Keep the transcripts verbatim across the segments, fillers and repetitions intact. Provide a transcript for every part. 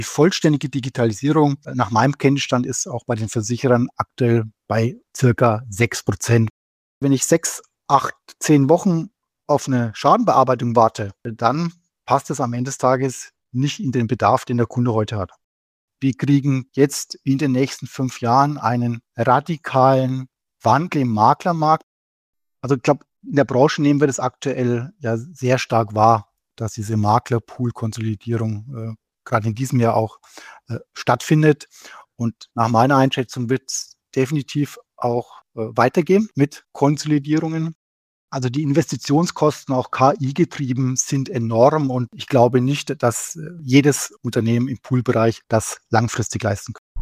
Die vollständige Digitalisierung nach meinem Kenntnisstand ist auch bei den Versicherern aktuell bei circa sechs Prozent. Wenn ich sechs, acht, zehn Wochen auf eine Schadenbearbeitung warte, dann passt es am Ende des Tages nicht in den Bedarf, den der Kunde heute hat. Wir kriegen jetzt in den nächsten fünf Jahren einen radikalen Wandel im Maklermarkt. Also ich glaube, in der Branche nehmen wir das aktuell ja sehr stark wahr, dass diese Maklerpool-Konsolidierung äh, gerade in diesem Jahr auch äh, stattfindet. Und nach meiner Einschätzung wird es definitiv auch äh, weitergehen mit Konsolidierungen. Also die Investitionskosten, auch K I-getrieben, sind enorm und ich glaube nicht, dass äh, jedes Unternehmen im Poolbereich das langfristig leisten kann.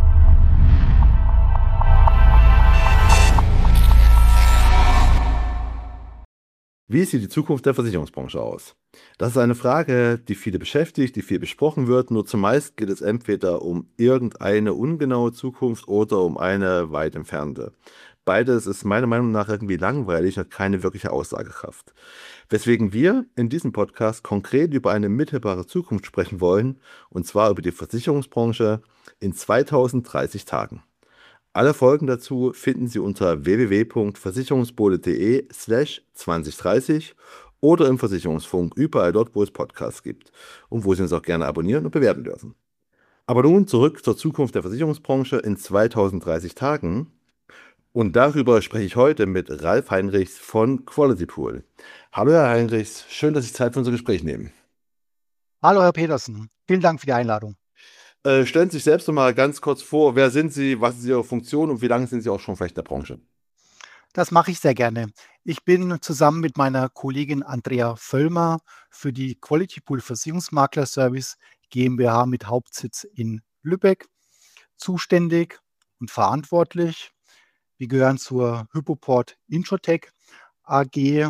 Wie sieht die Zukunft der Versicherungsbranche aus? Das ist eine Frage, die viele beschäftigt, die viel besprochen wird. Nur zumeist geht es entweder um irgendeine ungenaue Zukunft oder um eine weit entfernte. Beides ist meiner Meinung nach irgendwie langweilig und hat keine wirkliche Aussagekraft. Weswegen wir in diesem Podcast konkret über eine mittelbare Zukunft sprechen wollen, und zwar über die Versicherungsbranche in zweitausenddreißig Tagen. Alle Folgen dazu finden Sie unter w w w punkt versicherungsbode.de slash zwanzig dreißig oder im Versicherungsfunk, überall dort, wo es Podcasts gibt und wo Sie uns auch gerne abonnieren und bewerten dürfen. Aber nun zurück zur Zukunft der Versicherungsbranche in zweitausenddreißig Tagen. Und darüber spreche ich heute mit Ralf Heinrichs von Quality Pool. Hallo Herr Heinrichs, schön, dass Sie Zeit für unser Gespräch nehmen. Hallo Herr Petersen, vielen Dank für die Einladung. Äh, stellen Sie sich selbst noch mal ganz kurz vor, wer sind Sie, was ist Ihre Funktion und wie lange sind Sie auch schon vielleicht in der Branche? Das mache ich sehr gerne. Ich bin zusammen mit meiner Kollegin Andrea Völlmer für die Quality Pool Versicherungsmakler Service GmbH mit Hauptsitz in Lübeck zuständig und verantwortlich. Wir gehören zur Hypoport Insurtech A G.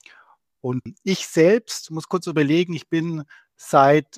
Und ich selbst muss kurz überlegen, ich bin seit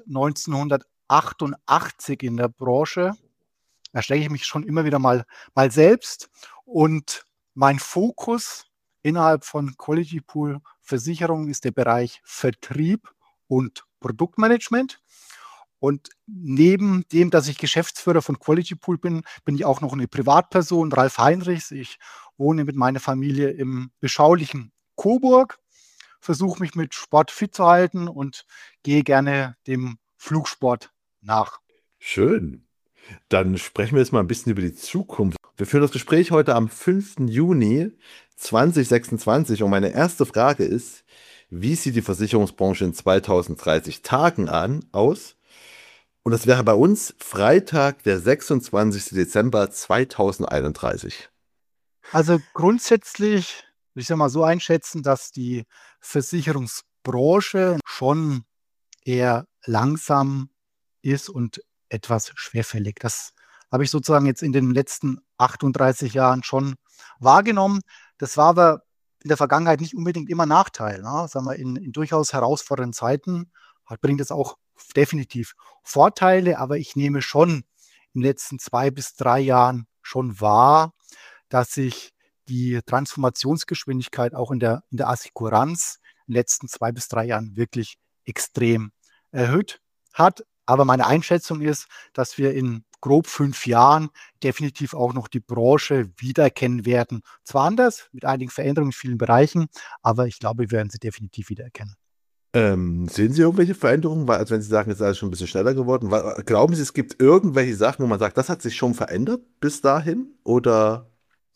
neunzehnhundertachtundachtzig in der Branche. Da stecke ich mich schon immer wieder mal, mal selbst. Und mein Fokus innerhalb von Quality Pool Versicherung ist der Bereich Vertrieb und Produktmanagement. Und neben dem, dass ich Geschäftsführer von Quality Pool bin, bin ich auch noch eine Privatperson, Ralf Heinrichs. Ich wohne mit meiner Familie im beschaulichen Coburg, versuche mich mit Sport fit zu halten und gehe gerne dem Flugsport nach. Schön. Dann sprechen wir jetzt mal ein bisschen über die Zukunft. Wir führen das Gespräch heute am fünften Juni zweitausendsechsundzwanzig und meine erste Frage ist, wie sieht die Versicherungsbranche in zweitausenddreißig Tagen an aus? Und das wäre bei uns Freitag, der sechsundzwanzigsten Dezember zweitausendeinunddreißig. Also grundsätzlich würde ich es mal so einschätzen, dass die Versicherungsbranche schon eher langsam ist und etwas schwerfällig. Das habe ich sozusagen jetzt in den letzten achtunddreißig Jahren schon wahrgenommen. Das war aber in der Vergangenheit nicht unbedingt immer Nachteil. Ne? Sagen wir, in, in durchaus herausfordernden Zeiten hat, bringt es auch definitiv Vorteile, aber ich nehme schon in den letzten zwei bis drei Jahren schon wahr, dass sich die Transformationsgeschwindigkeit auch in der, in der Assekuranz in den letzten zwei bis drei Jahren wirklich extrem erhöht hat. Aber meine Einschätzung ist, dass wir in grob fünf Jahren definitiv auch noch die Branche wiedererkennen werden. Zwar anders, mit einigen Veränderungen in vielen Bereichen, aber ich glaube, wir werden sie definitiv wiedererkennen. Ähm, sehen Sie irgendwelche Veränderungen? Weil, also wenn Sie sagen, es ist alles schon ein bisschen schneller geworden, weil, glauben Sie, es gibt irgendwelche Sachen, wo man sagt, das hat sich schon verändert bis dahin? Oder?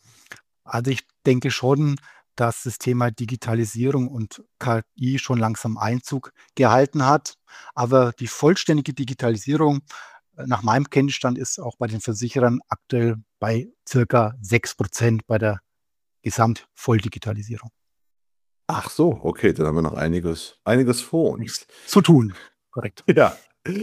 Also ich denke schon, dass das Thema Digitalisierung und K I schon langsam Einzug gehalten hat. Aber die vollständige Digitalisierung, äh, nach meinem Kenntnisstand, ist auch bei den Versicherern aktuell bei circa sechs Prozent bei der Gesamtvolldigitalisierung. Ach so, okay, dann haben wir noch einiges, einiges vor uns. Nichts zu tun. Korrekt. Ja.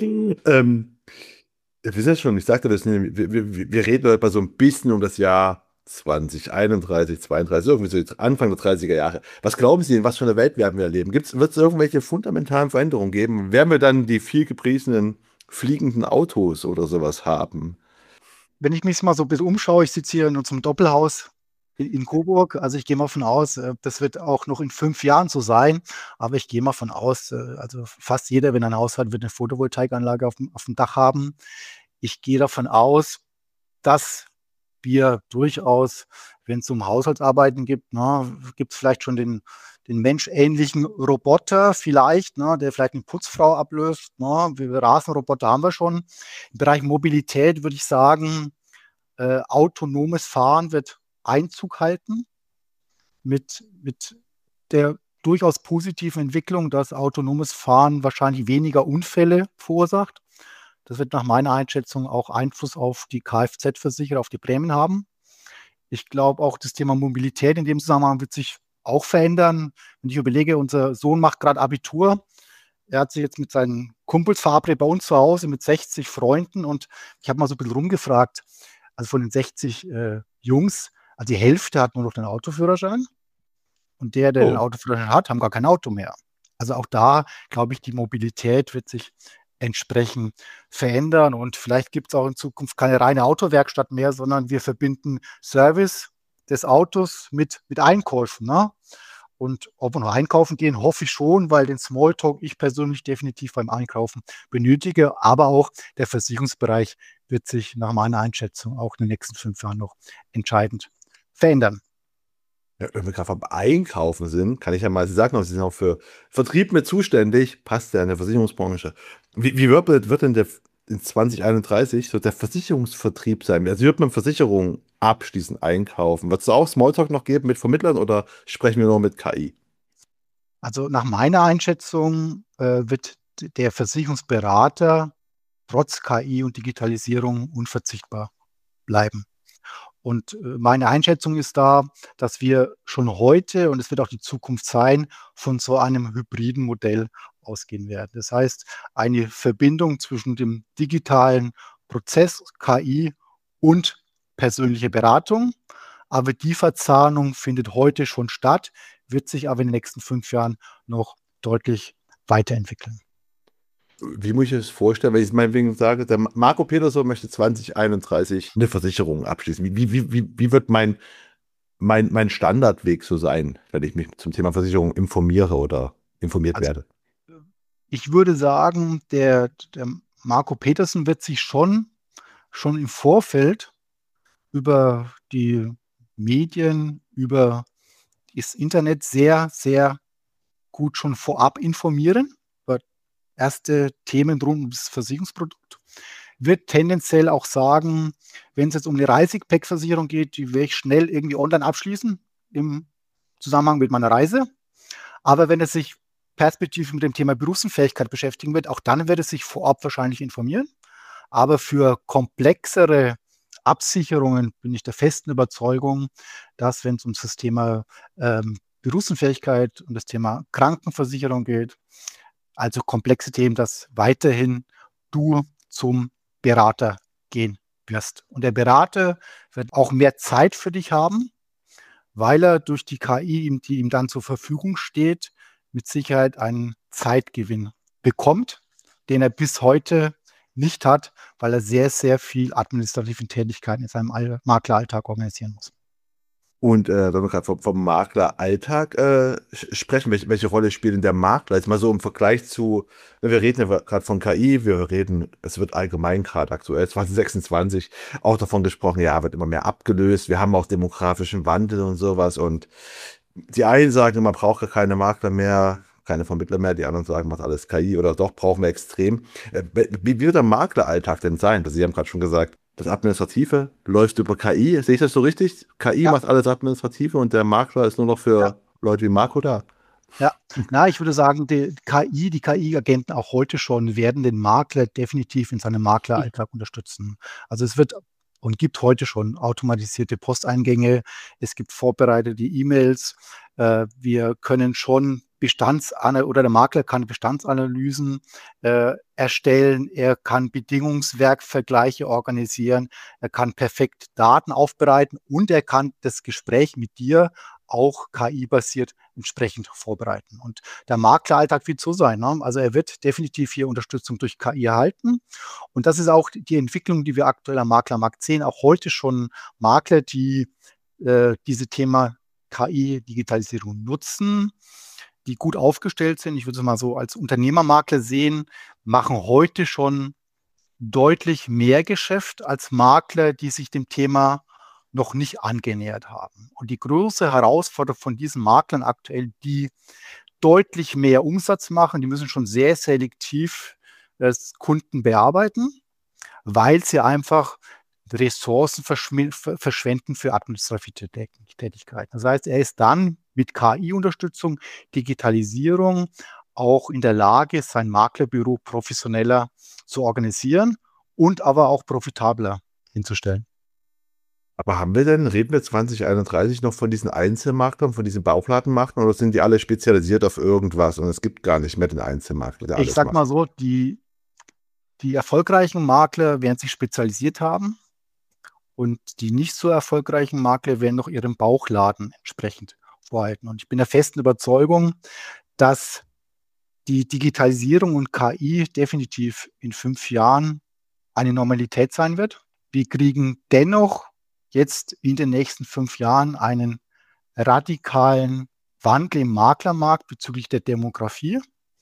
Ähm, wir sind ja schon, ich sagte das, wir, wir, wir reden heute mal so ein bisschen um das Jahr zweitausendeinunddreißig, zweiunddreißig, irgendwie so Anfang der dreißiger Jahre. Was glauben Sie, in was für einer Welt werden wir erleben? Wird es irgendwelche fundamentalen Veränderungen geben? Werden wir dann die viel gepriesenen fliegenden Autos oder sowas haben? Wenn ich mich mal so ein bisschen umschaue, ich sitze hier in unserem Doppelhaus in, in Coburg. Also ich gehe mal von aus, äh, das wird auch noch in fünf Jahren so sein. Aber ich gehe mal von aus, äh, also fast jeder, wenn er ein Haus hat, wird eine Photovoltaikanlage auf dem, auf dem Dach haben. Ich gehe davon aus, dass wir durchaus, wenn es um Haushaltsarbeiten gibt, ne, gibt es vielleicht schon den, den menschähnlichen Roboter vielleicht, ne, der vielleicht eine Putzfrau ablöst. Ne. Wir Rasenroboter haben wir schon. Im Bereich Mobilität würde ich sagen, äh, autonomes Fahren wird Einzug halten mit, mit der durchaus positiven Entwicklung, dass autonomes Fahren wahrscheinlich weniger Unfälle verursacht. Das wird nach meiner Einschätzung auch Einfluss auf die Kfz-Versicherer, auf die Prämien haben. Ich glaube auch das Thema Mobilität in dem Zusammenhang wird sich auch verändern. Wenn ich überlege, unser Sohn macht gerade Abitur. Er hat sich jetzt mit seinen Kumpels verabredet bei uns zu Hause mit sechzig Freunden und ich habe mal so ein bisschen rumgefragt. Also von den sechzig äh, Jungs, also die Hälfte hat nur noch den Autoführerschein und der, der den Oh. Autoführerschein hat, haben gar kein Auto mehr. Also auch da, glaube ich, die Mobilität wird sich entsprechend verändern und vielleicht gibt es auch in Zukunft keine reine Autowerkstatt mehr, sondern wir verbinden Service des Autos mit, mit Einkäufen. Ne? Und ob wir noch einkaufen gehen, hoffe ich schon, weil den Smalltalk ich persönlich definitiv beim Einkaufen benötige. Aber auch der Versicherungsbereich wird sich nach meiner Einschätzung auch in den nächsten fünf Jahren noch entscheidend verändern. Ja, wenn wir gerade beim Einkaufen sind, kann ich ja mal, Sie sagen auch, Sie sind auch für Vertrieb mit zuständig, passt ja in der Versicherungsbranche. Wie, wie wird, wird denn der in zwanzig einunddreißig so der Versicherungsvertrieb sein? Also wird man Versicherungen abschließend einkaufen? Wird es auch Smalltalk noch geben mit Vermittlern oder sprechen wir nur mit K I? Also nach meiner Einschätzung äh, wird der Versicherungsberater trotz K I und Digitalisierung unverzichtbar bleiben. Und äh, meine Einschätzung ist da, dass wir schon heute, und es wird auch die Zukunft sein, von so einem hybriden Modell ausgehen werden. Das heißt, eine Verbindung zwischen dem digitalen Prozess, K I und persönliche Beratung. Aber die Verzahnung findet heute schon statt, wird sich aber in den nächsten fünf Jahren noch deutlich weiterentwickeln. Wie muss ich das vorstellen, wenn ich es meinetwegen sage, der Marco Peterson möchte zwanzig einunddreißig eine Versicherung abschließen. Wie, wie, wie, wie wird mein, mein, mein Standardweg so sein, wenn ich mich zum Thema Versicherung informiere oder informiert Also werde? ich würde sagen, der, der Marco Petersen wird sich schon, schon im Vorfeld über die Medien, über das Internet sehr, sehr gut schon vorab informieren, über erste Themen rund um das Versicherungsprodukt. Wird tendenziell auch sagen, wenn es jetzt um eine Reisegepäckversicherung geht, die werde ich schnell irgendwie online abschließen im Zusammenhang mit meiner Reise. Aber wenn es sich perspektivisch mit dem Thema Berufsunfähigkeit beschäftigen wird, auch dann wird es sich vorab wahrscheinlich informieren. Aber für komplexere Absicherungen bin ich der festen Überzeugung, dass, wenn es um das Thema ähm, Berufsunfähigkeit und das Thema Krankenversicherung geht, also komplexe Themen, dass weiterhin du zum Berater gehen wirst. Und der Berater wird auch mehr Zeit für dich haben, weil er durch die K I, die ihm dann zur Verfügung steht, mit Sicherheit einen Zeitgewinn bekommt, den er bis heute nicht hat, weil er sehr, sehr viel administrative Tätigkeiten in seinem Makleralltag organisieren muss. Und äh, wenn wir gerade vom, vom Makleralltag äh, sprechen, welche, welche Rolle spielt denn der Makler? Jetzt mal so im Vergleich zu, ne, wir reden ja gerade von K I, wir reden, es wird allgemein gerade aktuell, zwanzig sechsundzwanzig, auch davon gesprochen, ja, wird immer mehr abgelöst, wir haben auch demografischen Wandel und sowas und die einen sagen, man braucht gar keine Makler mehr, keine Vermittler mehr, die anderen sagen, macht alles K I oder doch, brauchen wir extrem. Äh, Wie wird der Makleralltag denn sein? Sie haben gerade schon gesagt, das Administrative läuft über K I. Sehe ich das so richtig? K I Ja, macht alles Administrative und der Makler ist nur noch ja, für Leute wie Marco da. ja. Na, ich würde sagen, die K I, die K I-Agenten auch heute schon werden den Makler definitiv in seinem Makleralltag unterstützen. Also es wird und gibt heute schon automatisierte Posteingänge. Es gibt vorbereitete E-Mails. Äh, wir können schon Bestandsanalysen oder der Makler kann Bestandsanalysen äh, erstellen. Er kann Bedingungswerkvergleiche organisieren. Er kann perfekt Daten aufbereiten und er kann das Gespräch mit dir auch K I-basiert entsprechend vorbereiten. Und der Makleralltag wird so sein. Ne? Also er wird definitiv hier Unterstützung durch K I erhalten. Und das ist auch die Entwicklung, die wir aktuell am Maklermarkt sehen. Auch heute schon Makler, die äh, diese Thema K I-Digitalisierung nutzen, die gut aufgestellt sind, ich würde es mal so als Unternehmermakler sehen, machen heute schon deutlich mehr Geschäft als Makler, die sich dem Thema noch nicht angenähert haben. Und die große Herausforderung von diesen Maklern aktuell, die deutlich mehr Umsatz machen, die müssen schon sehr selektiv das Kunden bearbeiten, weil sie einfach Ressourcen verschwenden für administrative Tätigkeiten. Das heißt, er ist dann mit K I-Unterstützung, Digitalisierung auch in der Lage, sein Maklerbüro professioneller zu organisieren und aber auch profitabler hinzustellen. Aber haben wir denn, reden wir zwanzig einunddreißig noch von diesen Einzelmaklern, von diesen Bauchladenmaklern, oder sind die alle spezialisiert auf irgendwas und es gibt gar nicht mehr den Einzelmakler, der Ich alles sag macht? mal so, die, die erfolgreichen Makler werden sich spezialisiert haben und die nicht so erfolgreichen Makler werden noch ihren Bauchladen entsprechend vorhalten. Und ich bin der festen Überzeugung, dass die Digitalisierung und K I definitiv in fünf Jahren eine Normalität sein wird. Wir kriegen dennoch jetzt in den nächsten fünf Jahren einen radikalen Wandel im Maklermarkt bezüglich der Demografie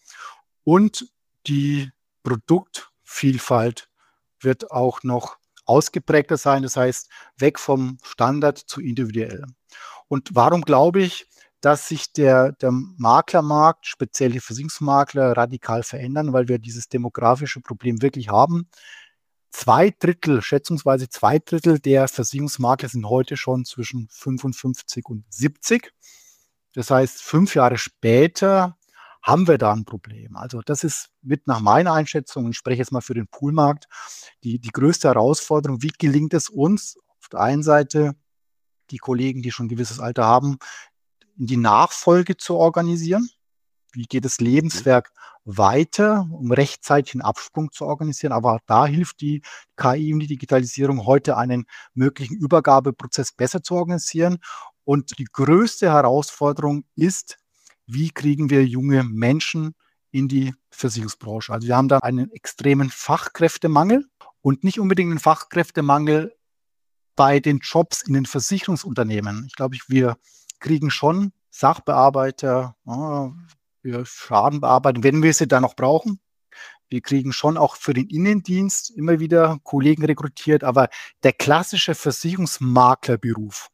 und die Produktvielfalt wird auch noch ausgeprägter sein. Das heißt, weg vom Standard zu individuell. Und warum glaube ich, dass sich der, der Maklermarkt, speziell die Versicherungsmakler, radikal verändern, weil wir dieses demografische Problem wirklich haben. Zwei Drittel, schätzungsweise zwei Drittel der Versicherungsmakler sind heute schon zwischen fünfundfünfzig und siebzig. Das heißt, fünf Jahre später haben wir da ein Problem. Also das ist mit nach meiner Einschätzung, ich spreche jetzt mal für den Poolmarkt, die, die größte Herausforderung. Wie gelingt es uns, auf der einen Seite die Kollegen, die schon ein gewisses Alter haben, in die Nachfolge zu organisieren? Wie geht das Lebenswerk weiter, um rechtzeitig einen Absprung zu organisieren? Aber da hilft die K I und die Digitalisierung heute, einen möglichen Übergabeprozess besser zu organisieren. Und die größte Herausforderung ist, wie kriegen wir junge Menschen in die Versicherungsbranche? Also wir haben da einen extremen Fachkräftemangel und nicht unbedingt einen Fachkräftemangel bei den Jobs in den Versicherungsunternehmen. Ich glaube, wir kriegen schon Sachbearbeiter, ja, für Schadenbearbeitung, wenn wir sie da noch brauchen. Wir kriegen schon auch für den Innendienst immer wieder Kollegen rekrutiert, aber der klassische Versicherungsmaklerberuf,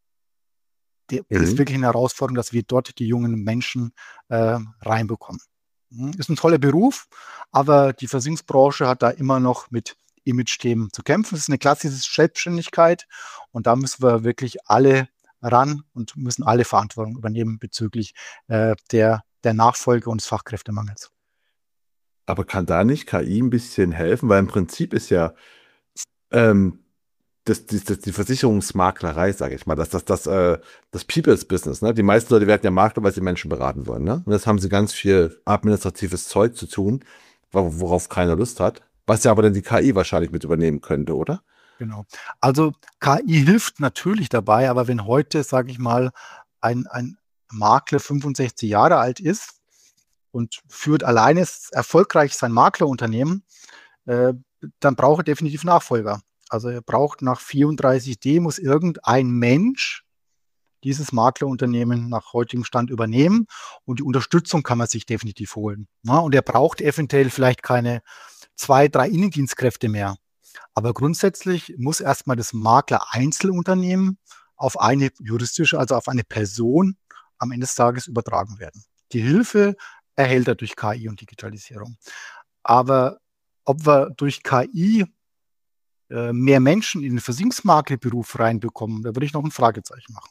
der Mhm. ist wirklich eine Herausforderung, dass wir dort die jungen Menschen äh, reinbekommen. Ist ein toller Beruf, aber die Versicherungsbranche hat da immer noch mit Image-Themen zu kämpfen. Es ist eine klassische Selbstständigkeit und da müssen wir wirklich alle ran und müssen alle Verantwortung übernehmen bezüglich äh, der, der Nachfolge und des Fachkräftemangels. Aber kann da nicht K I ein bisschen helfen? Weil im Prinzip ist ja ähm, das, das, das, die Versicherungsmaklerei, sage ich mal, das, das, das, äh, das People's Business. Ne? Die meisten Leute werden ja Makler, weil sie Menschen beraten wollen. Ne? Und jetzt haben sie ganz viel administratives Zeug zu tun, wor- worauf keiner Lust hat. Was ja aber dann die K I wahrscheinlich mit übernehmen könnte, oder? Genau. Also K I hilft natürlich dabei, aber wenn heute, sage ich mal, ein, ein Makler fünfundsechzig Jahre alt ist und führt alleine erfolgreich sein Maklerunternehmen, äh, dann braucht er definitiv Nachfolger. Also er braucht nach vierunddreißig D, muss irgendein Mensch dieses Maklerunternehmen nach heutigem Stand übernehmen und die Unterstützung kann man sich definitiv holen. Ja, und er braucht eventuell vielleicht keine zwei, drei Innendienstkräfte mehr. Aber grundsätzlich muss erstmal das Makler-Einzelunternehmen auf eine juristische, also auf eine Person am Ende des Tages übertragen werden. Die Hilfe erhält er durch K I und Digitalisierung. Aber ob wir durch K I äh, mehr Menschen in den Versicherungsmaklerberuf reinbekommen, da würde ich noch ein Fragezeichen machen.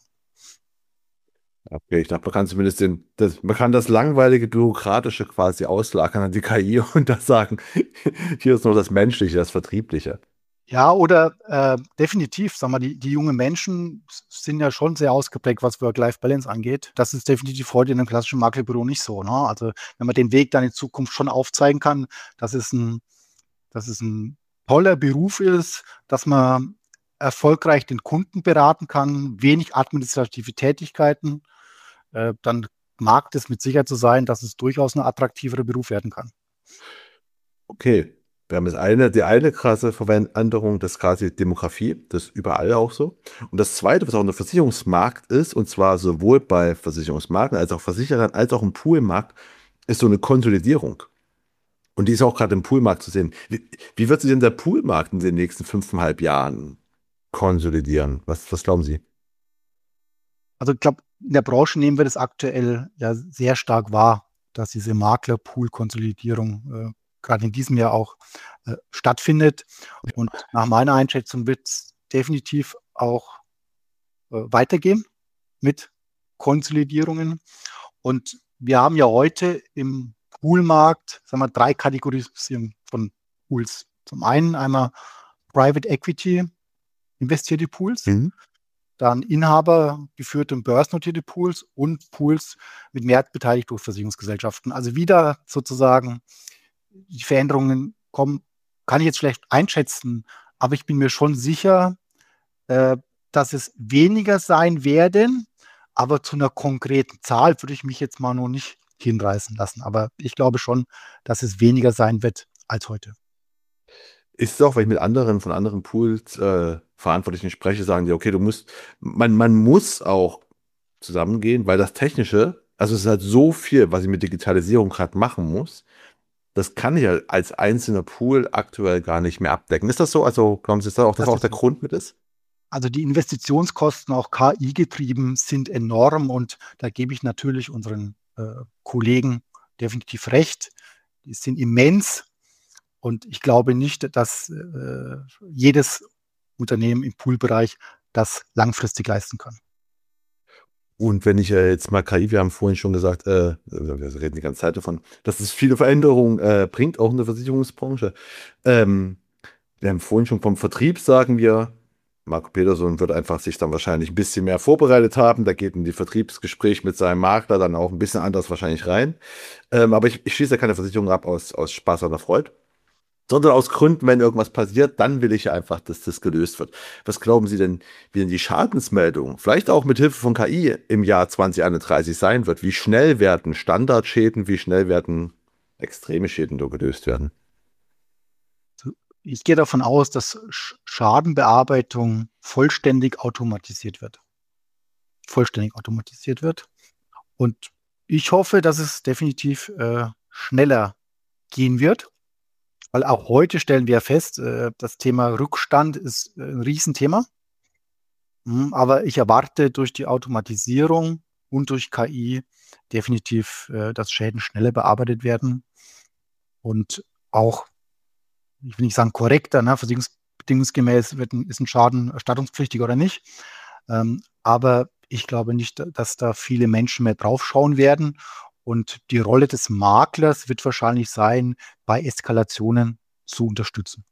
Okay, ich glaube, man kann zumindest den, das, man kann das langweilige Bürokratische quasi auslagern an die K I und da sagen, hier ist nur das Menschliche, das Vertriebliche. Ja, oder äh, definitiv, sag mal, die, die jungen Menschen sind ja schon sehr ausgeprägt, was Work-Life-Balance angeht. Das ist definitiv heute in einem klassischen Maklerbüro nicht so. Ne? Also wenn man den Weg dann in Zukunft schon aufzeigen kann, dass es ein, dass es ein toller Beruf ist, dass man erfolgreich den Kunden beraten kann, wenig administrative Tätigkeiten, äh, dann mag es mit Sicherheit so sein, dass es durchaus ein attraktiverer Beruf werden kann. Okay. Wir haben das eine, die eine krasse Veränderung, das ist quasi Demografie, das ist überall auch so. Und das zweite, was auch ein Versicherungsmarkt ist, und zwar sowohl bei Versicherungsmakler als auch Versicherern, als auch im Poolmarkt, ist so eine Konsolidierung. Und die ist auch gerade im Poolmarkt zu sehen. Wie, wie wird sich denn der Poolmarkt in den nächsten fünfeinhalb Jahren konsolidieren? Was, was glauben Sie? Also ich glaube, in der Branche nehmen wir das aktuell ja sehr stark wahr, dass diese Makler-Pool-Konsolidierung äh, gerade in diesem Jahr auch äh, stattfindet. Und nach meiner Einschätzung wird es definitiv auch äh, weitergehen mit Konsolidierungen. Und wir haben ja heute im Poolmarkt, sagen wir, drei Kategorien von Pools. Zum einen einmal Private Equity investierte Pools, Mhm. dann Inhaber geführte und börsennotierte Pools und Pools mit Mehrheitsbeteiligung durch Versicherungsgesellschaften. Also wieder sozusagen die Veränderungen kommen, kann ich jetzt schlecht einschätzen, aber ich bin mir schon sicher, äh, dass es weniger sein werden, aber zu einer konkreten Zahl würde ich mich jetzt mal noch nicht hinreißen lassen. Aber ich glaube schon, dass es weniger sein wird als heute. Ist es auch, weil ich mit anderen von anderen Pools äh, Verantwortlichen spreche, sagen die, okay, du musst, man, man muss auch zusammengehen, weil das Technische, also es ist halt so viel, was ich mit Digitalisierung gerade machen muss, das kann ich ja als einzelner Pool aktuell gar nicht mehr abdecken. Ist das so? Also glauben Sie, dass das auch, das Das auch ist der so. Grund mit ist? Also die Investitionskosten, auch K I-getrieben, sind enorm und da gebe ich natürlich unseren äh, Kollegen definitiv recht. Die sind immens und ich glaube nicht, dass äh, jedes Unternehmen im Poolbereich das langfristig leisten kann. Und wenn ich äh, jetzt mal K I, wir haben vorhin schon gesagt, äh, wir reden die ganze Zeit davon, dass es viele Veränderungen äh, bringt, auch in der Versicherungsbranche. Ähm, wir haben vorhin schon vom Vertrieb, sagen wir, Marco Peterson wird einfach sich dann wahrscheinlich ein bisschen mehr vorbereitet haben. Da geht in die Vertriebsgespräch mit seinem Makler dann auch ein bisschen anders wahrscheinlich rein. Ähm, aber ich, ich schließe ja keine Versicherung ab aus, aus Spaß oder Freude, sondern aus Gründen, wenn irgendwas passiert, dann will ich ja einfach, dass das gelöst wird. Was glauben Sie denn, wie denn die Schadensmeldung, vielleicht auch mit Hilfe von K I im Jahr zwanzig einunddreißig sein wird? Wie schnell werden Standardschäden, wie schnell werden extreme Schäden da gelöst werden? Ich gehe davon aus, dass Sch- Schadenbearbeitung vollständig automatisiert wird. Vollständig automatisiert wird. Und ich hoffe, dass es definitiv äh, schneller gehen wird, weil auch heute stellen wir fest, äh, das Thema Rückstand ist äh, ein Riesenthema. Mhm, aber ich erwarte durch die Automatisierung und durch K I definitiv, äh, dass Schäden schneller bearbeitet werden und auch, ich will nicht sagen korrekter, ne, versicherungsbedingungsgemäß wird ein, ist ein Schaden erstattungspflichtig oder nicht. Ähm, aber ich glaube nicht, dass da viele Menschen mehr draufschauen werden. Und die Rolle des Maklers wird wahrscheinlich sein, bei Eskalationen zu unterstützen.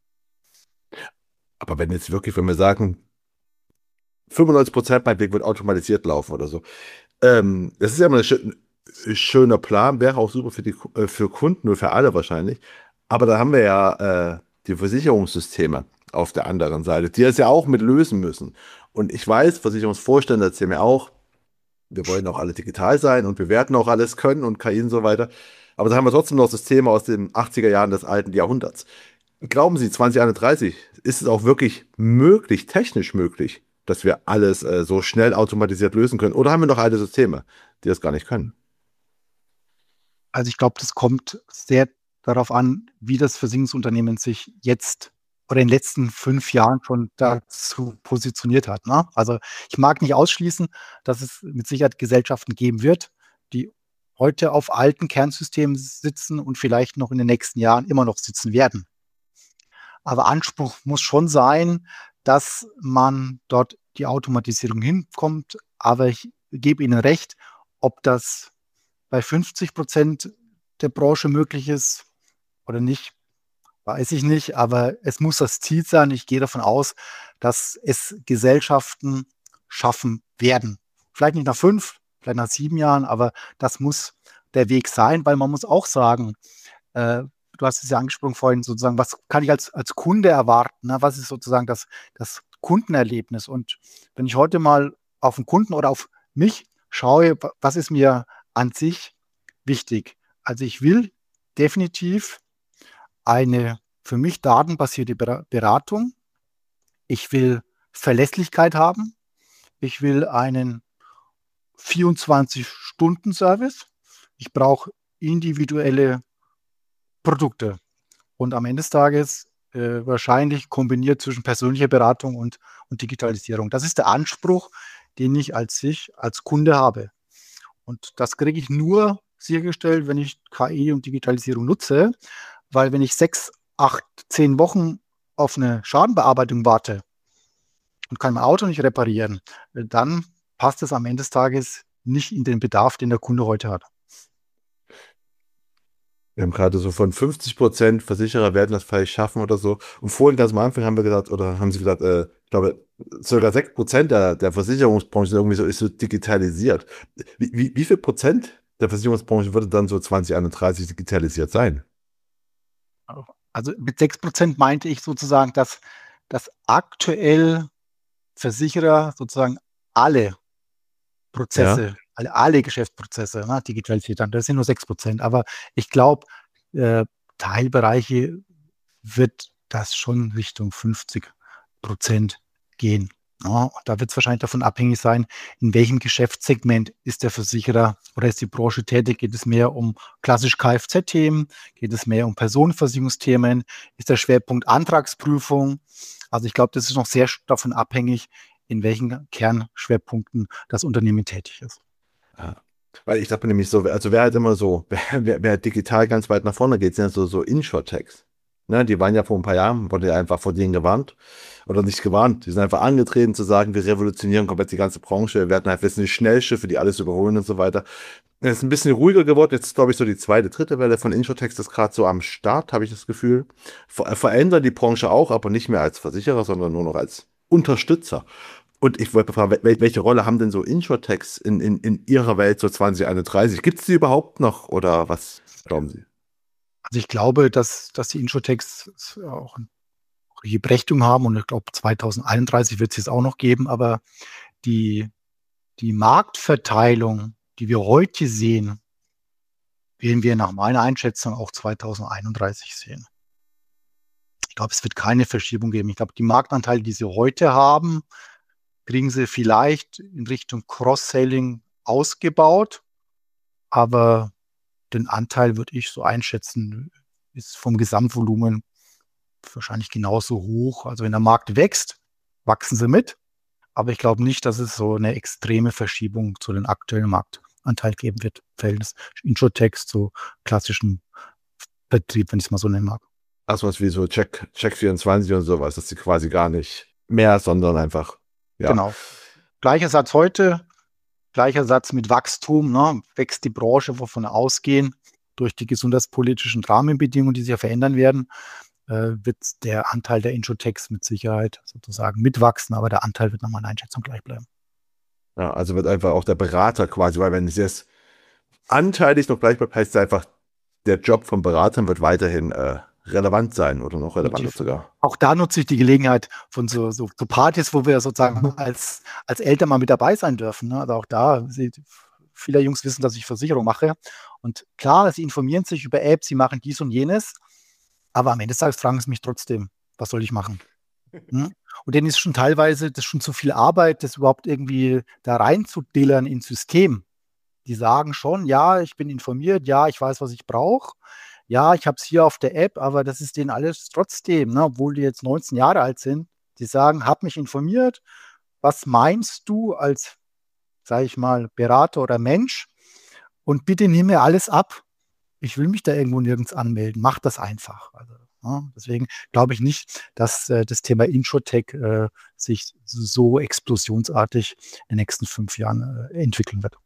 Aber wenn jetzt wirklich, wenn wir sagen, fünfundneunzig Prozent mein Weg wird automatisiert laufen oder so, ähm, das ist ja immer ein schö- ein schöner Plan, wäre auch super für die Ku- äh, für Kunden und für alle wahrscheinlich. Aber da haben wir ja äh, die Versicherungssysteme auf der anderen Seite, die es ja auch mit lösen müssen. Und ich weiß, Versicherungsvorstände erzählen mir auch, wir wollen auch alle digital sein und wir werden auch alles können und K I und so weiter. Aber da haben wir trotzdem noch Systeme aus den achtziger Jahren des alten Jahrhunderts. Glauben Sie, zwanzig einunddreißig, ist es auch wirklich möglich, technisch möglich, dass wir alles äh, so schnell automatisiert lösen können? Oder haben wir noch alte Systeme, die das gar nicht können? Also ich glaube, das kommt sehr darauf an, wie das Versicherungsunternehmen sich jetzt oder in den letzten fünf Jahren schon dazu positioniert hat. Ne? Also ich mag nicht ausschließen, dass es mit Sicherheit Gesellschaften geben wird, die heute auf alten Kernsystemen sitzen und vielleicht noch in den nächsten Jahren immer noch sitzen werden. Aber Anspruch muss schon sein, dass man dort die Automatisierung hinkommt. Aber ich gebe Ihnen recht, ob das bei fünfzig Prozent der Branche möglich ist oder nicht, weiß ich nicht. Aber es muss das Ziel sein. Ich gehe davon aus, dass es Gesellschaften schaffen werden. Vielleicht nicht nach fünf, vielleicht nach sieben Jahren, aber das muss der Weg sein, weil man muss auch sagen, äh, du hast es ja angesprochen vorhin, sozusagen, was kann ich als, als Kunde erwarten? Ne? Was ist sozusagen das, das Kundenerlebnis? Und wenn ich heute mal auf den Kunden oder auf mich schaue, was ist mir an sich wichtig? Also ich will definitiv eine für mich datenbasierte Ber- Beratung. Ich will Verlässlichkeit haben. Ich will einen vierundzwanzig-Stunden-Service. Ich brauche individuelle Produkte. Und am Ende des Tages äh, wahrscheinlich kombiniert zwischen persönlicher Beratung und, und Digitalisierung. Das ist der Anspruch, den ich als sich, als Kunde habe. Und das kriege ich nur sichergestellt, wenn ich K I und Digitalisierung nutze, weil wenn ich sechs, acht, zehn Wochen auf eine Schadenbearbeitung warte und kann mein Auto nicht reparieren, äh, dann passt es am Ende des Tages nicht in den Bedarf, den der Kunde heute hat. Wir haben gerade so von fünfzig Prozent Versicherer werden das vielleicht schaffen oder so. Und vorhin ganz am Anfang haben wir gesagt, oder haben Sie gesagt, äh, ich glaube, circa sechs Prozent der, der Versicherungsbranche irgendwie so ist so digitalisiert. Wie, wie, wie viel Prozent der Versicherungsbranche würde dann so zwanzig einunddreißig digitalisiert sein? Also mit sechs Prozent meinte ich sozusagen, dass, dass aktuell Versicherer sozusagen alle Ja. Prozesse, alle, alle Geschäftsprozesse ne, digitalisiert haben. Das sind nur sechs Prozent. Aber ich glaube, äh, Teilbereiche wird das schon Richtung fünfzig Prozent gehen. Ja, und da wird es wahrscheinlich davon abhängig sein, in welchem Geschäftssegment ist der Versicherer oder ist die Branche tätig. Geht es mehr um klassisch Kfz-Themen? Geht es mehr um Personenversicherungsthemen? Ist der Schwerpunkt Antragsprüfung? Also ich glaube, das ist noch sehr davon abhängig, in welchen Kernschwerpunkten das Unternehmen tätig ist. Ja. Weil ich dachte nämlich so, also wer halt immer so, wer, wer, wer digital ganz weit nach vorne geht, sind ja so, so Insurtechs. Ne, die waren ja vor ein paar Jahren, wurde ja einfach vor denen gewarnt. Oder nicht gewarnt. Die sind einfach angetreten zu sagen, wir revolutionieren komplett die ganze Branche. Wir werden halt, wir sind die Schnellschiffe, die alles überholen und so weiter. Es ist ein bisschen ruhiger geworden. Jetzt ist, glaube ich, so die zweite, dritte Welle von Insurtechs ist gerade so am Start, habe ich das Gefühl. Ver verändern die Branche auch, aber nicht mehr als Versicherer, sondern nur noch als Unterstützer. Und ich wollte fragen, wel- welche Rolle haben denn so Insurtechs in, in, in Ihrer Welt so zwanzig einunddreißig? Gibt es die überhaupt noch oder was glauben Sie? Also ich glaube, dass, dass die Insurtechs auch die Berechtigung haben und ich glaube, zwanzig einunddreißig wird es jetzt auch noch geben, aber die, die Marktverteilung, die wir heute sehen, werden wir nach meiner Einschätzung auch zwanzig einunddreißig sehen. Ich glaube, es wird keine Verschiebung geben. Ich glaube, die Marktanteile, die sie heute haben, kriegen sie vielleicht in Richtung Cross-Selling ausgebaut, aber den Anteil würde ich so einschätzen, ist vom Gesamtvolumen wahrscheinlich genauso hoch. Also wenn der Markt wächst, wachsen sie mit. Aber ich glaube nicht, dass es so eine extreme Verschiebung zu den aktuellen Marktanteil geben wird. Verhältnis Insurtechs zu klassischen Vertrieb, wenn ich es mal so nennen mag. Ach, sowas wie so Check, Check vierundzwanzig und sowas, dass sie quasi gar nicht mehr, sondern einfach, ja. Genau. Gleicher Satz heute, gleicher Satz mit Wachstum. Ne? Wächst die Branche, wovon wir ausgehen, durch die gesundheitspolitischen Rahmenbedingungen, die sich ja verändern werden, äh, wird der Anteil der Insurtechs mit Sicherheit sozusagen mitwachsen, aber der Anteil wird nach meiner Einschätzung gleich bleiben. Ja, also wird einfach auch der Berater quasi, weil wenn es jetzt anteilig noch gleich bleibt, heißt es einfach, der Job von Beratern wird weiterhin äh, relevant sein oder noch relevanter Definitiv. sogar. Auch da nutze ich die Gelegenheit von so, so, so Partys, wo wir sozusagen als, als Eltern mal mit dabei sein dürfen. Ne? Also auch da, sie, viele Jungs wissen, dass ich Versicherung mache. Und klar, sie informieren sich über Apps, sie machen dies und jenes. Aber am Ende des Tages fragen sie mich trotzdem, was soll ich machen? Hm? Und denen ist schon teilweise das ist schon zu viel Arbeit, das überhaupt irgendwie da reinzudillern ins System. Die sagen schon, ja, ich bin informiert, ja, ich weiß, was ich brauche. Ja, ich habe es hier auf der App, aber das ist denen alles trotzdem, ne, obwohl die jetzt neunzehn Jahre alt sind. Die sagen, hab mich informiert. Was meinst du als, sage ich mal, Berater oder Mensch? Und bitte nimm mir alles ab. Ich will mich da irgendwo nirgends anmelden. Mach das einfach. Also, ja, deswegen glaube ich nicht, dass äh, das Thema Insurtech äh, sich so explosionsartig in den nächsten fünf Jahren äh, entwickeln wird.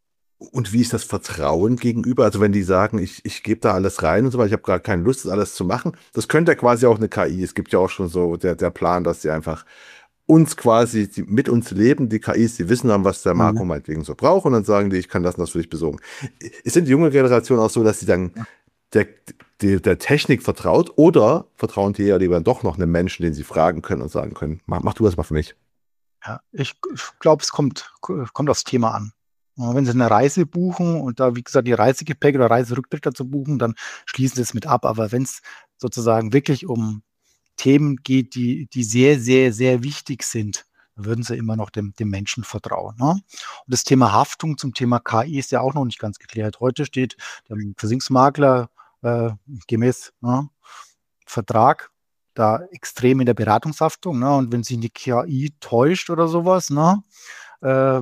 Und wie ist das Vertrauen gegenüber? Also wenn die sagen, ich, ich gebe da alles rein und so weiter, ich habe gar keine Lust, das alles zu machen. Das könnte ja quasi auch eine K I. Es gibt ja auch schon so der, der Plan, dass sie einfach uns quasi die, mit uns leben, die K Is, die wissen haben, was der Marco Mhm. meinetwegen so braucht und dann sagen die, ich kann das und das für dich besorgen. Ist denn die junge Generation auch so, dass sie dann der, der, der Technik vertraut oder vertrauen die eher lieber doch noch einem Menschen, den sie fragen können und sagen können, mach, mach du das mal für mich? Ja, ich glaube, es kommt, kommt aufs Thema an. Und wenn Sie eine Reise buchen und da, wie gesagt, die Reisegepäck oder Reiserücktritt dazu buchen, dann schließen Sie es mit ab. Aber wenn es sozusagen wirklich um Themen geht, die, die sehr, sehr, sehr wichtig sind, dann würden sie immer noch dem, dem Menschen vertrauen. Ne? Und das Thema Haftung zum Thema K I ist ja auch noch nicht ganz geklärt. Heute steht der Versicherungsmakler äh, gemäß ne, Vertrag da extrem in der Beratungshaftung. Ne? Und wenn sich eine K I täuscht oder sowas, ne, äh,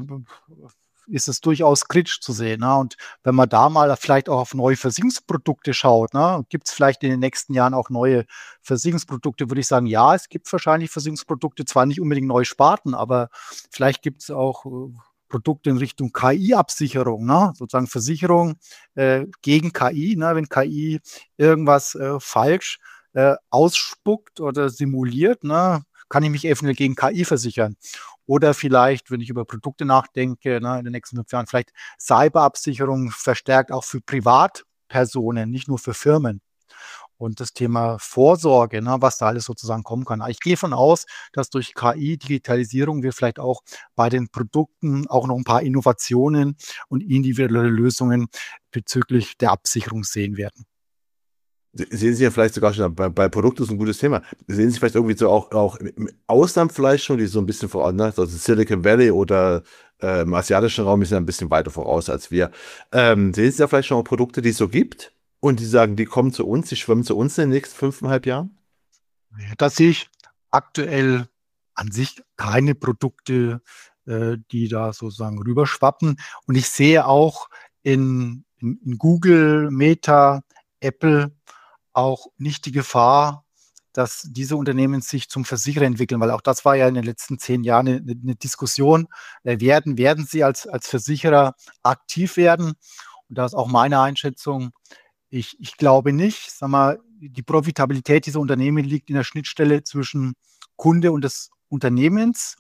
ist es durchaus kritisch zu sehen. Ne? Und wenn man da mal vielleicht auch auf neue Versicherungsprodukte schaut, ne, gibt es vielleicht in den nächsten Jahren auch neue Versicherungsprodukte, würde ich sagen, ja, es gibt wahrscheinlich Versicherungsprodukte, zwar nicht unbedingt neue Sparten, aber vielleicht gibt es auch äh, Produkte in Richtung K I-Absicherung, ne? Sozusagen Versicherung äh, gegen K I, ne? Wenn K I irgendwas äh, falsch äh, ausspuckt oder simuliert, ne? Kann ich mich eventuell gegen K I versichern. Oder vielleicht, wenn ich über Produkte nachdenke, ne, in den nächsten fünf Jahren, vielleicht Cyberabsicherung verstärkt auch für Privatpersonen, nicht nur für Firmen. Und das Thema Vorsorge, ne, was da alles sozusagen kommen kann. Ich gehe von aus, dass durch K I, Digitalisierung, wir vielleicht auch bei den Produkten auch noch ein paar Innovationen und individuelle Lösungen bezüglich der Absicherung sehen werden. Sehen Sie ja vielleicht sogar schon, bei, bei Produkten ist ein gutes Thema. Sehen Sie vielleicht irgendwie so auch, auch im Ausland vielleicht schon, die so ein bisschen voraus, ne? Also Silicon Valley oder äh, im asiatischen Raum ist ja ein bisschen weiter voraus als wir. Ähm, sehen Sie da vielleicht schon auch Produkte, die es so gibt und die sagen, die kommen zu uns, die schwimmen zu uns in den nächsten fünfeinhalb Jahren? Da sehe ich aktuell an sich keine Produkte, äh, die da sozusagen rüberschwappen. Und ich sehe auch in, in, in Google, Meta, Apple auch nicht die Gefahr, dass diese Unternehmen sich zum Versicherer entwickeln, weil auch das war ja in den letzten zehn Jahren eine, eine Diskussion. Äh, werden, werden sie als, als Versicherer aktiv werden? Und da ist auch meine Einschätzung, ich, ich glaube nicht. Sag mal, die Profitabilität dieser Unternehmen liegt in der Schnittstelle zwischen Kunde und des Unternehmens.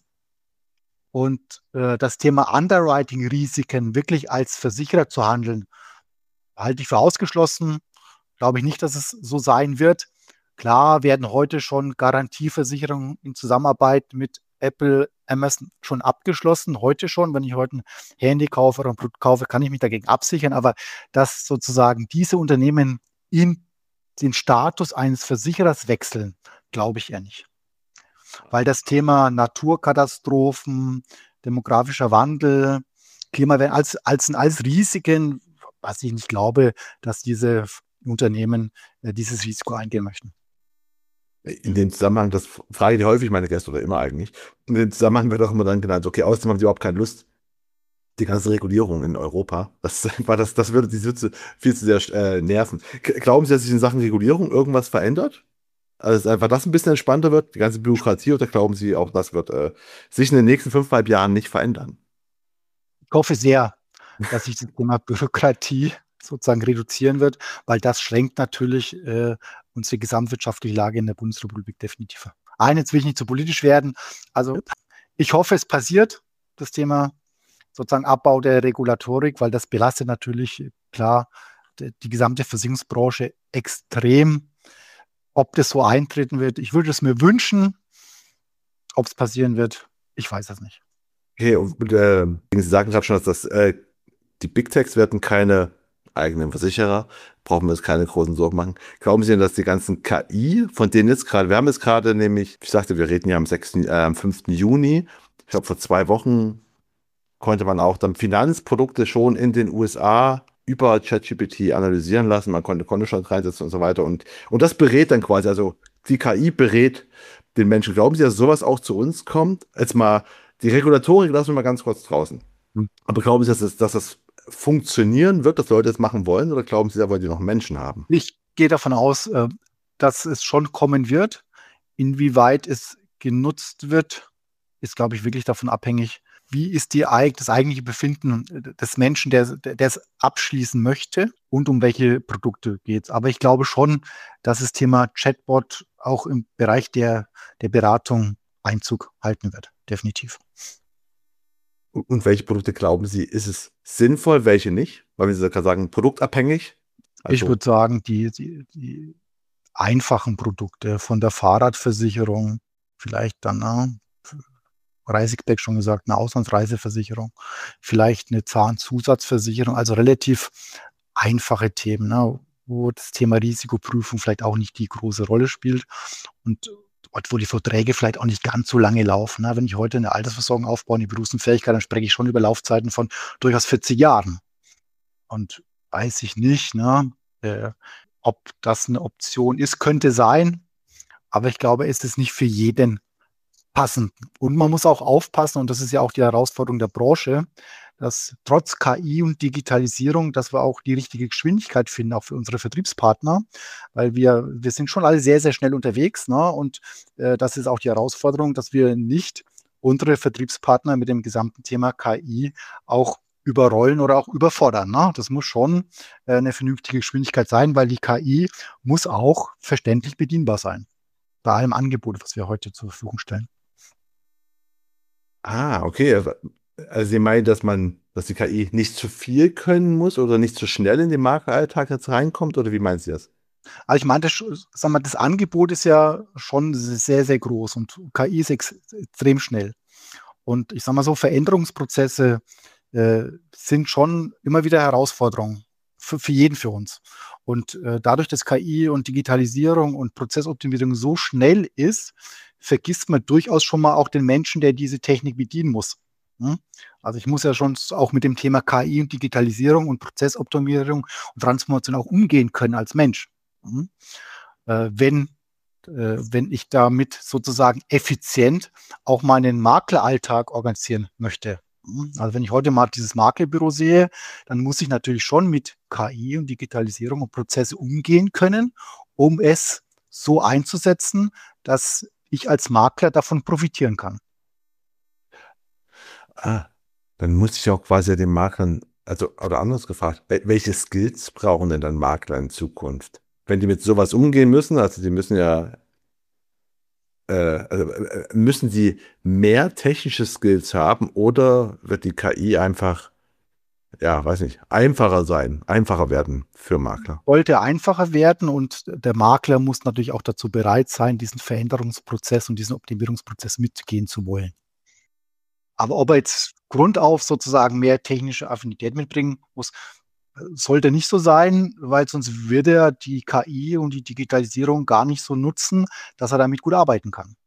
Und äh, das Thema Underwriting-Risiken wirklich als Versicherer zu handeln, halte ich für ausgeschlossen. Glaube ich nicht, dass es so sein wird. Klar werden heute schon Garantieversicherungen in Zusammenarbeit mit Apple, Amazon schon abgeschlossen. Heute schon, wenn ich heute ein Handy kaufe oder ein Produkt kaufe, kann ich mich dagegen absichern. Aber dass sozusagen diese Unternehmen in den Status eines Versicherers wechseln, glaube ich eher nicht. Weil das Thema Naturkatastrophen, demografischer Wandel, Klimawandel als, als, als Risiken, was ich nicht glaube, dass diese Unternehmen äh, dieses Risiko eingehen möchten. In dem Zusammenhang, das frage ich häufig meine Gäste oder immer eigentlich, in dem Zusammenhang wird auch immer dann genannt, okay, außerdem haben sie überhaupt keine Lust, die ganze Regulierung in Europa, das, das, das würde die Sitze viel zu sehr äh, nerven. K glauben Sie, dass sich in Sachen Regulierung irgendwas verändert? Also einfach das ein bisschen entspannter wird, die ganze Bürokratie, oder glauben Sie, auch das wird äh, sich in den nächsten fünfeinhalb Jahren nicht verändern? Ich hoffe sehr, dass sich das Thema Bürokratie sozusagen reduzieren wird, weil das schränkt natürlich äh, unsere gesamtwirtschaftliche Lage in der Bundesrepublik definitiv ein. Jetzt will ich nicht zu politisch werden. Also ich hoffe, es passiert, das Thema sozusagen Abbau der Regulatorik, weil das belastet natürlich klar die, die gesamte Versicherungsbranche extrem. Ob das so eintreten wird, ich würde es mir wünschen. Ob es passieren wird, ich weiß es nicht. Okay, und äh, Sie sagten gerade schon, dass das, äh, die Big Techs werden keine eigenen Versicherer, brauchen wir uns keine großen Sorgen machen. Glauben Sie denn, dass die ganzen K I, von denen jetzt gerade, wir haben jetzt gerade nämlich, ich sagte, wir reden ja am sechsten, äh, am fünften Juni, ich glaube vor zwei Wochen konnte man auch dann Finanzprodukte schon in den U S A über ChatGPT analysieren lassen, man konnte Kontostand reinsetzen und so weiter und, und das berät dann quasi, also die K I berät den Menschen. Glauben Sie, dass sowas auch zu uns kommt? Jetzt mal, die Regulatorik lassen wir mal ganz kurz draußen. Hm. Aber glauben Sie, dass das, dass das funktionieren wird, dass Leute das machen wollen, oder glauben Sie, da wollen die noch Menschen haben? Ich gehe davon aus, äh, dass es schon kommen wird. Inwieweit es genutzt wird, ist, glaube ich, wirklich davon abhängig, wie ist die, das eigentliche Befinden des Menschen, der, der es abschließen möchte und um welche Produkte geht es. Aber ich glaube schon, dass das Thema Chatbot auch im Bereich der, der Beratung Einzug halten wird. Definitiv. Und welche Produkte glauben Sie, ist es sinnvoll, welche nicht? Weil wir gerade sagen, produktabhängig. Also ich würde sagen, die, die, die einfachen Produkte von der Fahrradversicherung, vielleicht dann, na, Reisigbeck schon gesagt, eine Auslandsreiseversicherung, vielleicht eine Zahnzusatzversicherung, also relativ einfache Themen. Ne? wo das Thema Risikoprüfung vielleicht auch nicht die große Rolle spielt und dort, wo die Verträge vielleicht auch nicht ganz so lange laufen. Ne? Wenn ich heute eine Altersversorgung aufbaue, die Berufsunfähigkeit, dann spreche ich schon über Laufzeiten von durchaus vierzig Jahren. Und weiß ich nicht, ne, äh, ob das eine Option ist, könnte sein, aber ich glaube, es ist nicht für jeden passend. Und man muss auch aufpassen, und das ist ja auch die Herausforderung der Branche, dass trotz K I und Digitalisierung, dass wir auch die richtige Geschwindigkeit finden, auch für unsere Vertriebspartner, weil wir, wir sind schon alle sehr, sehr schnell unterwegs, ne? Und äh, das ist auch die Herausforderung, dass wir nicht unsere Vertriebspartner mit dem gesamten Thema K I auch überrollen oder auch überfordern. Ne? Das muss schon äh, eine vernünftige Geschwindigkeit sein, weil die K I muss auch verständlich bedienbar sein. Bei allem Angebot, was wir heute zur Verfügung stellen. Ah, okay. Also also Sie meinen, dass man, dass die K I nicht zu viel können muss oder nicht zu schnell in den Makleralltag jetzt reinkommt, oder wie meinen Sie das? Also ich meinte, sch- sag mal, das Angebot ist ja schon sehr, sehr groß und K I ist ex extrem schnell. Und ich sag mal so, Veränderungsprozesse äh, sind schon immer wieder Herausforderungen für, für jeden für uns. Und äh, dadurch, dass K I und Digitalisierung und Prozessoptimierung so schnell ist, vergisst man durchaus schon mal auch den Menschen, der diese Technik bedienen muss. Hm? Also ich muss ja schon s- auch mit dem Thema K I und Digitalisierung und Prozessoptimierung und Transformation auch umgehen können als Mensch. Hm? Äh, wenn äh, wenn ich damit sozusagen effizient auch meinen Makleralltag organisieren möchte. Hm, Also wenn ich heute mal dieses Maklerbüro sehe, dann muss ich natürlich schon mit K I und Digitalisierung und Prozesse umgehen können, um es so einzusetzen, dass ich als Makler davon profitieren kann. Ah, dann muss ich auch quasi den Maklern, also, oder anders gefragt, wel- welche Skills brauchen denn dann Makler in Zukunft? Wenn die mit sowas umgehen müssen, also die müssen ja, äh, also, äh, müssen sie mehr technische Skills haben, oder wird die K I einfach, ja, weiß nicht, einfacher sein, einfacher werden für Makler? Sollte einfacher werden und der Makler muss natürlich auch dazu bereit sein, diesen Veränderungsprozess und diesen Optimierungsprozess mitgehen zu wollen. Aber ob er jetzt grundauf sozusagen mehr technische Affinität mitbringen muss, äh, sollte nicht so sein, weil sonst würde er die K I und die Digitalisierung gar nicht so nutzen, dass er damit gut arbeiten kann.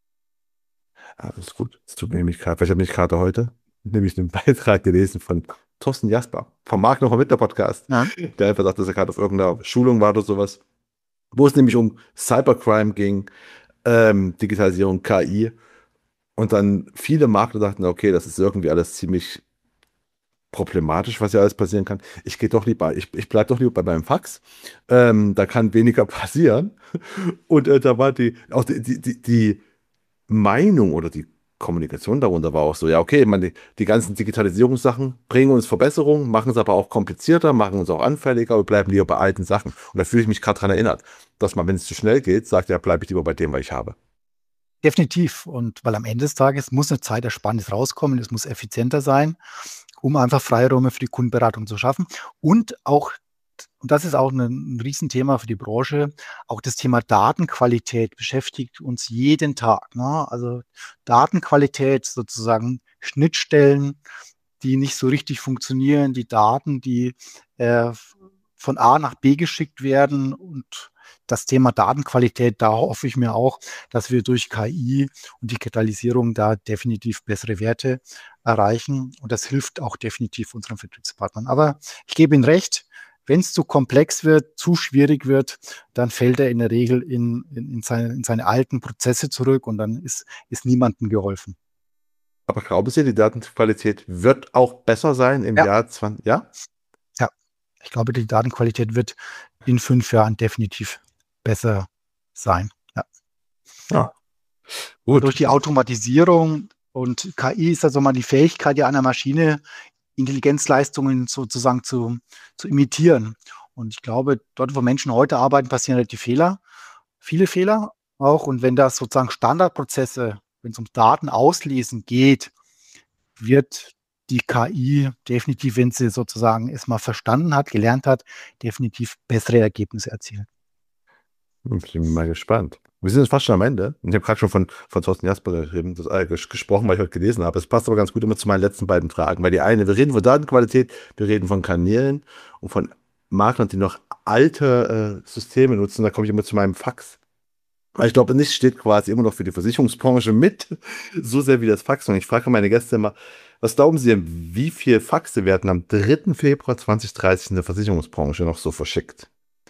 Ja, das ist gut. Das tut mir nämlich gerade, weil ich habe mich gerade heute nämlich einen Beitrag gelesen von Thorsten Jasper, vom Marc noch mit der Podcast, Ja. der einfach sagt, dass er gerade auf irgendeiner Schulung war oder sowas, wo es nämlich um Cybercrime ging, ähm, Digitalisierung, K I. Und dann viele Makler dachten, okay, das ist irgendwie alles ziemlich problematisch, was ja alles passieren kann. Ich gehe doch lieber, ich, ich bleibe doch lieber bei meinem Fax. Ähm, da kann weniger passieren. Und äh, da war die, auch die, die, die, die Meinung oder die Kommunikation darunter war auch so, ja, okay, man, die, die ganzen Digitalisierungssachen bringen uns Verbesserungen, machen es aber auch komplizierter, machen uns auch anfälliger, und bleiben lieber bei alten Sachen. Und da fühle ich mich gerade dran erinnert, dass man, wenn es zu schnell geht, sagt, ja, bleibe ich lieber bei dem, was ich habe. Definitiv. Und weil am Ende des Tages muss eine Zeitersparnis rauskommen, es muss effizienter sein, um einfach Freiräume für die Kundenberatung zu schaffen. Und auch, und das ist auch ein, ein Riesenthema für die Branche, auch das Thema Datenqualität beschäftigt uns jeden Tag. Ne? Also Datenqualität, sozusagen Schnittstellen, die nicht so richtig funktionieren, die Daten, die äh, von A nach B geschickt werden und das Thema Datenqualität, da hoffe ich mir auch, dass wir durch K I und Digitalisierung da definitiv bessere Werte erreichen. Und das hilft auch definitiv unseren Vertriebspartnern. Aber ich gebe Ihnen recht, wenn es zu komplex wird, zu schwierig wird, dann fällt er in der Regel in, in, in, seine, in seine alten Prozesse zurück und dann ist, ist niemandem geholfen. Aber glauben Sie, die Datenqualität wird auch besser sein im Ja, Jahr zwanzig? Ja? ja. Ich glaube, die Datenqualität wird in fünf Jahren definitiv besser sein. Ja. Ja. Durch Gut. die Automatisierung und K I ist also mal die Fähigkeit ja einer Maschine, Intelligenzleistungen sozusagen zu, zu imitieren. Und ich glaube, dort, wo Menschen heute arbeiten, passieren halt die Fehler, viele Fehler auch. Und wenn das sozusagen Standardprozesse, wenn es um Daten auslesen geht, wird die K I definitiv, wenn sie sozusagen es mal verstanden hat, gelernt hat, definitiv bessere Ergebnisse erzielen. Ich bin mal gespannt. Wir sind jetzt fast schon am Ende. Ich habe gerade schon von, von Thorsten Jasper geschrieben, das, äh, ges- gesprochen, weil ich heute gelesen habe. Es passt aber ganz gut immer zu meinen letzten beiden Fragen, weil die eine, wir reden von Datenqualität, wir reden von Kanälen und von Maklern, die noch alte äh, Systeme nutzen, da komme ich immer zu meinem Fax. Weil ich glaube, nichts steht quasi immer noch für die Versicherungsbranche mit, so sehr wie das Fax. Und ich frage meine Gäste immer, was glauben Sie denn, wie viele Faxe werden am dritten Februar zweitausenddreißig in der Versicherungsbranche noch so verschickt?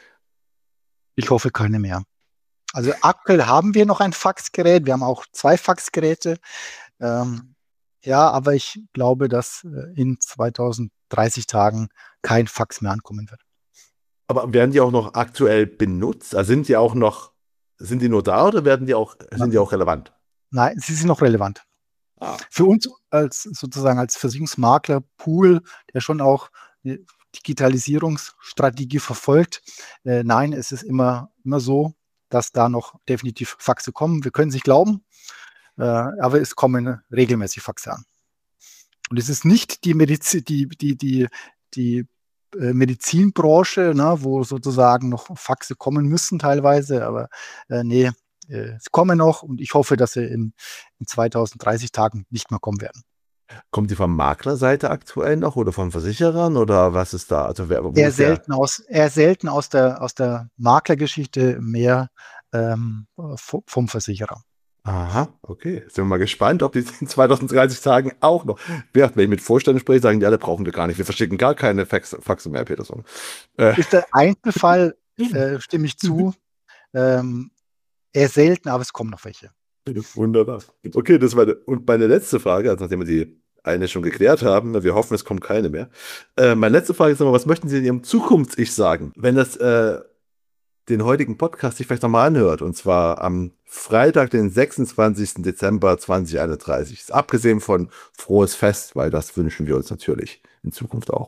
Ich hoffe keine mehr. Also aktuell haben wir noch ein Faxgerät, wir haben auch zwei Faxgeräte. Ähm, ja, aber ich glaube, dass äh, in zweitausenddreißig Tagen kein Fax mehr ankommen wird. Aber werden die auch noch aktuell benutzt? Also sind die auch noch, sind die nur da oder werden die auch, sind die auch relevant? Nein, sie sind noch relevant. Ah. Für uns als sozusagen als Versicherungsmakler-Pool, der schon auch eine Digitalisierungsstrategie verfolgt, äh, nein, es ist immer, immer so, dass da noch definitiv Faxe kommen. Wir können es nicht glauben, äh, aber es kommen regelmäßig Faxe an. Und es ist nicht die Medizin, die, die, die, die äh, Medizinbranche, ne, wo sozusagen noch Faxe kommen müssen teilweise, aber äh, nee, äh, es kommen noch und ich hoffe, dass sie in, in zweitausenddreißig Tagen nicht mehr kommen werden. Kommt die von Maklerseite aktuell noch oder von Versicherern oder was ist da? Also wer, wo Eher ist der? selten aus, eher selten aus der, aus der Maklergeschichte, mehr ähm, v- vom Versicherer. Aha, okay. Sind wir mal gespannt, ob die in zweitausenddreißig Tagen auch noch. Wenn ich mit Vorständen spreche, sagen die alle, brauchen wir gar nicht. Wir verschicken gar keine Fax, Faxe mehr, Peterson. Äh, Ist der Einzelfall, äh, stimme ich zu, ähm, eher selten, aber es kommen noch welche. Wunderbar. Okay, das war und meine letzte Frage, also nachdem wir die eine schon geklärt haben, wir hoffen, es kommen keine mehr. Äh, meine letzte Frage ist immer, was möchten Sie in Ihrem Zukunfts-Ich sagen, wenn das äh, den heutigen Podcast sich vielleicht nochmal anhört, und zwar am Freitag, den sechsundzwanzigsten Dezember zweitausendeinunddreißig. Abgesehen von frohes Fest, weil das wünschen wir uns natürlich in Zukunft auch.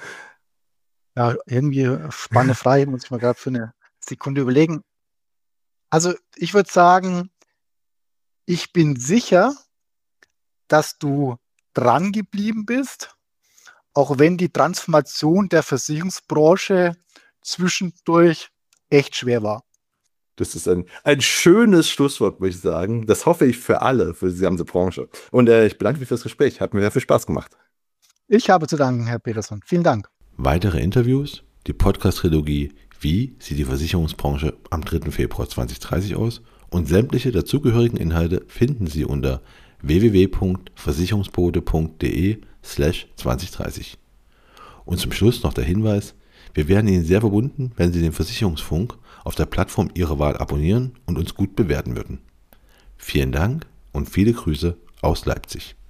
Ja, irgendwie spannende Frage, muss ich mal gerade für eine Sekunde überlegen. Also ich würde sagen, ich bin sicher, dass du dran geblieben bist, auch wenn die Transformation der Versicherungsbranche zwischendurch echt schwer war. Das ist ein, ein schönes Schlusswort, muss ich sagen. Das hoffe ich für alle, für die ganze Branche. Und äh, ich bedanke mich für das Gespräch. Hat mir sehr viel Spaß gemacht. Ich habe zu danken, Herr Peterson. Vielen Dank. Weitere Interviews, die Podcast-Trilogie Wie sieht die Versicherungsbranche am dritten Februar zweitausenddreißig aus und sämtliche dazugehörigen Inhalte finden Sie unter w w w punkt versicherungsbode punkt de slash zweitausenddreißig. Und zum Schluss noch der Hinweis, wir wären Ihnen sehr verbunden, wenn Sie den Versicherungsfunk auf der Plattform Ihrer Wahl abonnieren und uns gut bewerten würden. Vielen Dank und viele Grüße aus Leipzig.